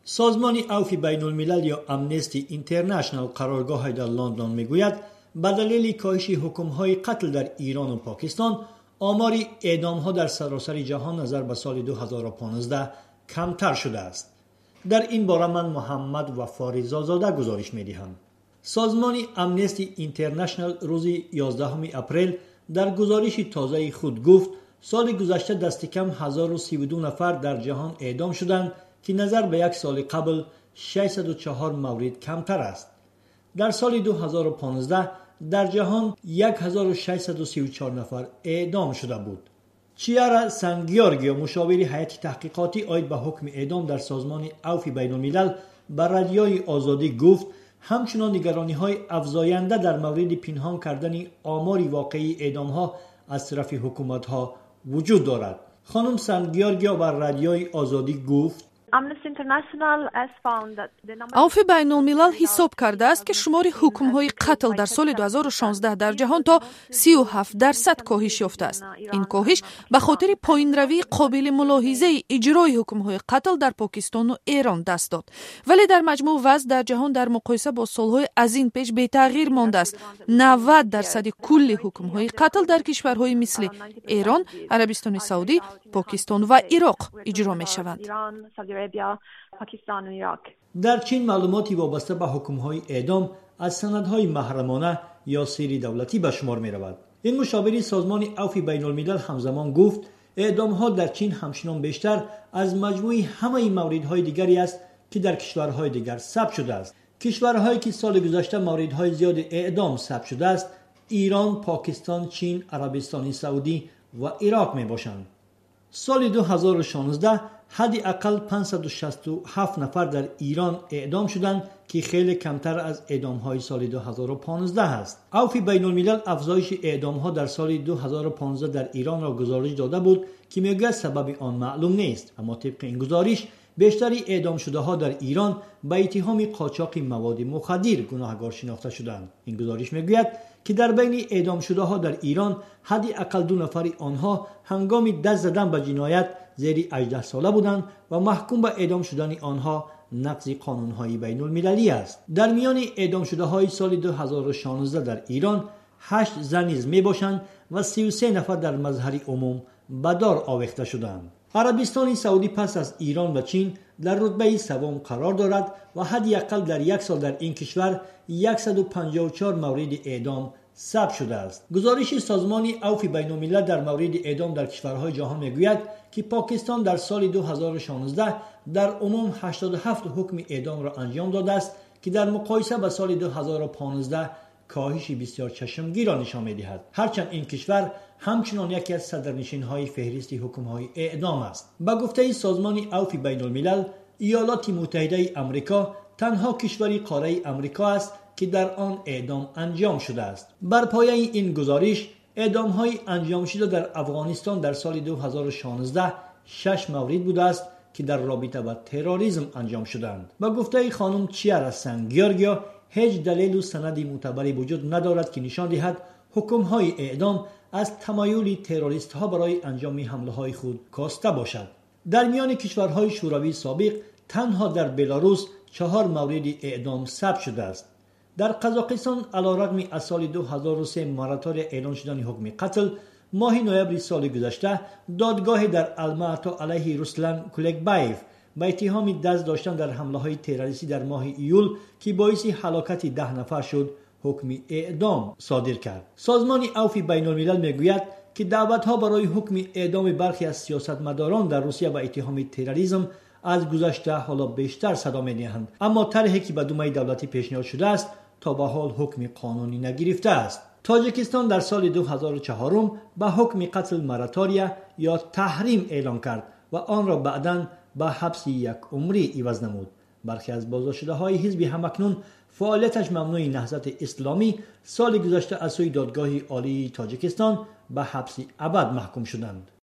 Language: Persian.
سازمان عفو بین الملل یا امنستی اینترنشنال قرارگاه در لندن میگوید به دلیل کاهش حکم‌های قتل در ایران و پاکستان آمار اعدام‌ها در سراسر جهان نظر به سال 2015 کمتر شده است. در این باره من محمد وفا رضازاده گزارش می‌دهم. سازمان امنستی اینترنشنال روز 11 اپریل در گزارش تازه خود گفت سال گذشته دست کم 1032 نفر در جهان اعدام شدند که نظر به یک سال قبل 604 مورد کمتر است. در سال 2015 در جهان 1634 نفر اعدام شده بود. چیارا سنگیارگیا مشاور هیئت تحقیقاتی عاید به حکم اعدام در سازمان عفو بین الملل بر رادیوی آزادی گفت همچنان نگرانی‌های افزاینده در مورد پنهان کردن آمار واقعی اعدام‌ها از طرف حکومت‌ها وجود دارد. خانم سنگیارگیا بر رادیوی آزادی گفت عفو بین الملل حساب کرده است که شمار حکم‌های قتل در سال 2016 در جهان تا 37% کاهش یافته است. این کاهش به خاطر پایین‌روی قابل ملاحظه اجرای حکم‌های قتل در پاکستان و ایران دست داد. ولی در مجموع وضع در جهان در مقایسه با سال‌های از این پیش بی تغییر مانده است. 90% کل حکم‌های قتل در کشورهای مثل ایران، عربستان سعودی، پاکستان و عراق اجرا می‌شوند. در چین معلوماتی وابسته به حکم‌های اعدام از سندهای محرمانه یا سری دولتی به شمار می‌رود. این مشاور سازمان عفو بین الملل همزمان گفت اعدام‌ها در چین همچنان بیشتر از مجموع همه موردهای دیگری است که در کشورهای دیگر ثبت شده است. کشورهایی که سال گذشته موردهای زیاد اعدام ثبت شده است ایران، پاکستان، چین، عربستان سعودی و عراق میباشند. سال 2016 حداقل 567 نفر در ایران اعدام شدند که خیلی کمتر از اعدام‌های سال 2015 است. عفو بین الملل افزایش اعدام‌ها در سال 2015 در ایران را گزارش داده بود که میگوید سبب آن معلوم نیست، اما طبق این گزارش بیشتری اعدام شده ها در ایران به اتهام قاچاق مواد مخدر گناهکار شناخته شدند. این گزارش میگوید که در بین اعدام شده ها در ایران حداقل 2 نفر آنها هنگام دست زدن به جنایت زیر 18 ساله بودند و محکوم به اعدام شدن آنها نقض قانون‌های بین المللی است. در میان اعدام شده های سال 2016 در ایران 8 زن نیز میباشند و 33 نفر در مظهر عموم به دار آویخته شدند. عربستان سعودی پس از ایران و چین در رتبه سوم قرار دارد و حداقل در یک سال در این کشور 154 مورد اعدام ثبت شده است. گزارش سازمان عفو بین الملل در مورد اعدام در کشورهای جهان میگوید که پاکستان در سال 2016 در عموم 87 حکم اعدام را انجام داده است که در مقایسه با سال 2015 کاهش بسیار چشمگیر را نشان می‌دهد. هرچند این کشور همچنان یکی از صدرنشین‌های فهرست حکم‌های اعدام است. با گفته سازمان عفو بین الملل ایالات متحده آمریکا تنها کشوری قاره آمریکا است که در آن اعدام انجام شده است. بر پایه این گزارش اعدام‌های انجام شده در افغانستان در سال 2016 6 مورد بوده است که در رابطه با تروریسم انجام شدند. با گفته خانم چیارا سنگیارگیا هیچ دلیل و سندی معتبری وجود ندارد که نشان دهد حکم‌های اعدام از تمایل تروریست‌ها برای انجام حمله‌های خود کاسته باشد. در میان کشورهای شوروی سابق تنها در بلاروس 4 مورد اعدام ثبت شده است. در قزاقستان علیرغم از سال 2003 مراتوری اعلان شدن حکم قتل، ماه نوامبر سال گذشته دادگاه در الماتی علیه رسلان کولکبایف با اتهام دست داشتن در حمله‌های تروریستی در ماه ایول که باعث هلاکت 10 نفر شد حکم اعدام صادر کرد. سازمان عفو بین الملل میگوید که دعوت‌ها برای حکم اعدام برخی از سیاستمداران در روسیه با اتهام تروریسم از گذشته حالا بیشتر صدا می‌دهند، اما طرحی که به دومه دولتی پیشنهاد شده است تا به حال حکم قانونی نگرفته است. تاجیکستان در سال 2004 به حکم قتل مراتوریا یا تحریم اعلان کرد و آن را بعداً به حبس 1 عمری عوض نمود. برخی از بازداشته‌های حزب همکنون فعالیتش ممنوع نهضت اسلامی سال گذشته از سوی دادگاه عالی تاجیکستان به حبس ابد محکوم شدند.